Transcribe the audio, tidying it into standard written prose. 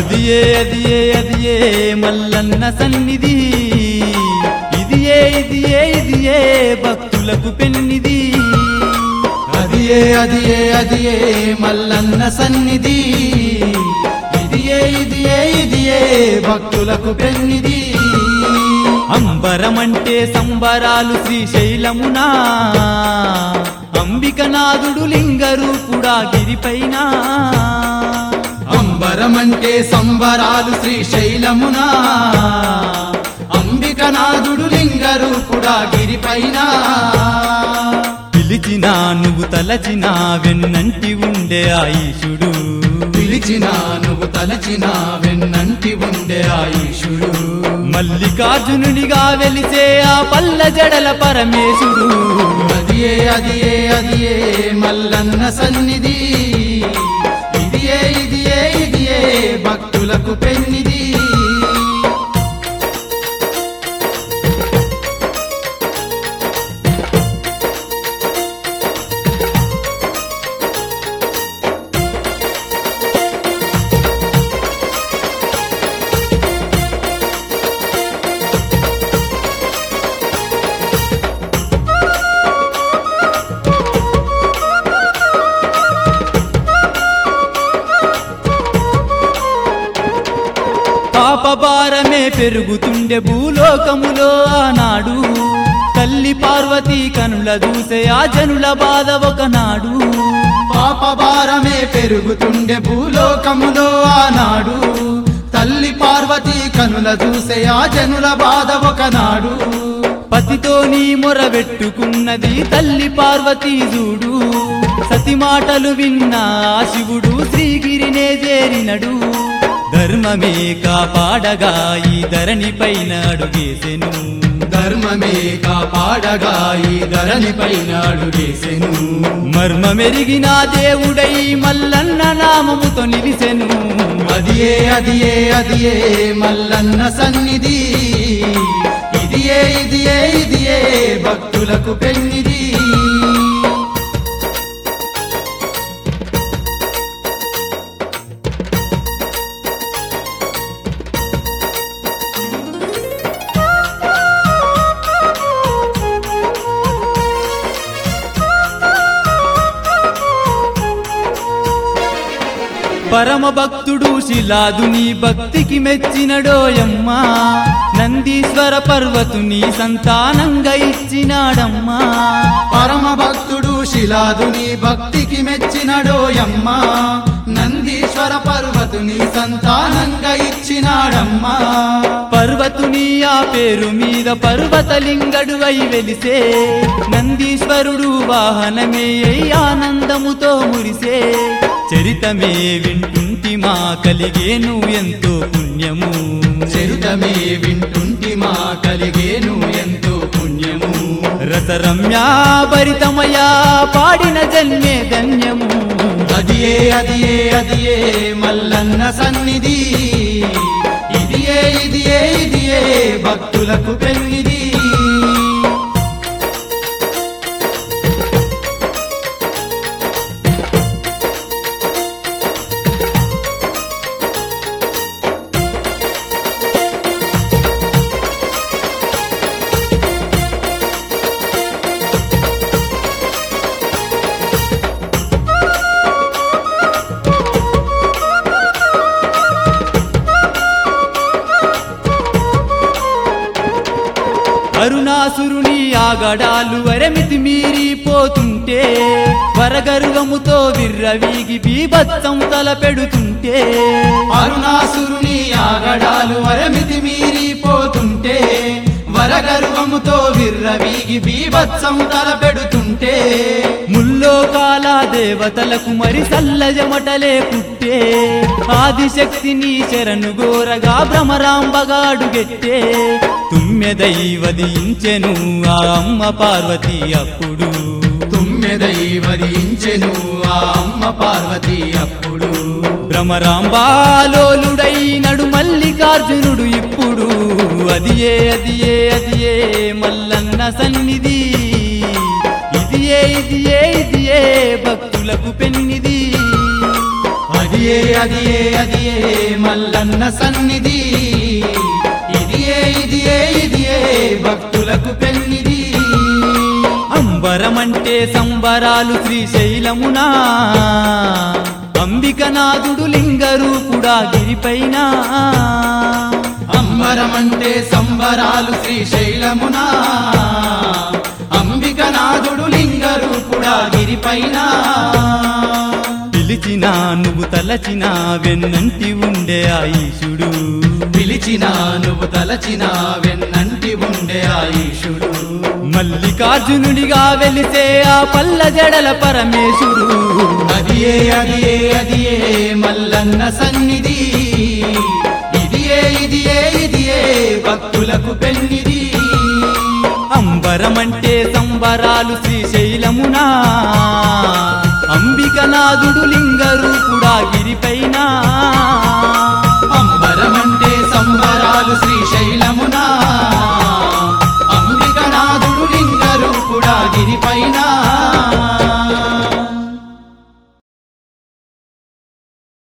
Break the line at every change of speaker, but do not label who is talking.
అదియే మల్లన్న సన్నిధి ఇదియే భక్తులకు పెన్నిది
అదియే మల్లన్న సన్నిధి ఇదియే భక్తులకు పెన్నిది
అంబరమంటే సంబరాలు శ్రీశైలమునా అంబికనాథుడు లింగరూపుడా గిరిపైన
అంబరమంటే సంబరాలు శ్రీశైలమునా అంబికనాథుడు లింగరూపుడా గిరిపైన
పిలిచినా నువ్వు తలచినా వెన్నంటి ఉండే ఆయుషుడు
పిలిచినా నువ్వు తలచినా వెన్నంటి ఉండే ఆయుషుడు
మల్లికార్జునునిగా వెలిసే ఆ పల్ల జడల పరమేశుడు
అదియే మల్లన్న సన్నిధి ఇదియే భక్తులకు పెన్నిది
పాపభారమే పెరుగుతుండే భూలోకములో ఆనాడు తల్లి పార్వతీ కనుల దూసే ఆ జనుల బాధ ఒకనాడు
పాపభారమే పెరుగుతుండే భూలోకములో ఆనాడు తల్లి పార్వతీ కనుల చూసే ఆ జనుల బాధ ఒకనాడు
పతితో నీ మొరబెట్టుకున్నది తల్లి పార్వతీ చూడు సతి మాటలు విన్న ఆ శివుడు శ్రీగిరినే చేరినడు ధర్మమే కాపాడగా ఈ ధరణి పైన అడుగేసెను
ధర్మమే కాపాడగా ఈ ధరణి పైన అడుగేసెను
మర్మమెరిగిన దేవుడై మల్లన్న నామముతో నిలిసెను
అదియే మల్లన్న సన్నిధి ఇదియే భక్తులకు పెన్నిది
పరమ భక్తుడు శిలాదుని భక్తికి మెచ్చినడోయమ్మా నందీశ్వర పర్వతుని సంతానంగా ఇచ్చినాడమ్మా
పరమ భక్తుడు శిలాదుని భక్తికి మెచ్చినడోయమ్మా నందీశ్వర పర్వతుని సంతానంగా ఇచ్చినాడమ్మా
పర్వతుని ఆ పేరు మీద పర్వతలింగడు అయి వెలిసే నందీశ్వరుడు వాహనమే అయి ఆనందముతో మురిసే చరితమే వింటుంటి మా కలిగేను ఎంతో పుణ్యము
చరితమే వింటుంటి మా కలిగేను ఎంతో పుణ్యము
రసరమ్యా భరితమయా పాడిన జన్మే ధన్యము
అదియే మల్లన్న సన్నిధి ఇదియే భక్తులకు పెన్నిది
అరుణాసురుని ఆగడాలు వరమితి మీరిపోతుంటే వరగర్వముతో విర్రవీగి బీభత్సం తలపెడుతుంటే
అరుణాసురుని ఆగడాలు వరమితి మీరిపోతుంటే వరగర్వముతో విర్రవీగి బీభత్సం తలపెడుతుంటే
ముల్లోకాల దేవతలకు మరి సల్లజమటలే పుట్టే ఆదిశక్తిని శరణు గోరగా భ్రమరాంబగా అడుగెట్టే తుమ్మెదై వదించెను ఆ అమ్మ పార్వతి అప్పుడు
తుమ్మెదై వదించెను ఆ అమ్మ పార్వతి అప్పుడు
భ్రమరాంబాలోలుడై నడు మల్లికార్జునుడు ఇప్పుడు అదియే మల్లన్న సన్నిధి ఇదియే భక్తులకు పెన్నిది
అదియే మల్లన్న సన్నిధి ఇదియే భక్తులకు పెన్నిది
అంబరమంటే సంబరాలు శ్రీశైలమునా అంబికనాథుడు లింగరూపుడా గిరిపైన
అంబరమంటే సంబరాలు శ్రీశైలమునా అంబికనాథుడు లింగరూపుడా గిరిపైన
పిలిచినా నువ్వు తలచినా వెన్నంటి ఉండే ఆయుషుడు
పిలిచినా నువ్వు తలచినా వెన్నంటి ఉండే ఆయుషుడు
మల్లికార్జునుడిగా వెలిసే ఆ పల్ల జడల పరమేశుడు
అదియే మల్లన్న సన్నిధి ఇదియే భక్తులకు పెన్నిది
అంబరమంటే సంబరాలు శ్రీశైలమునా అంబికనాథుడు లింగరు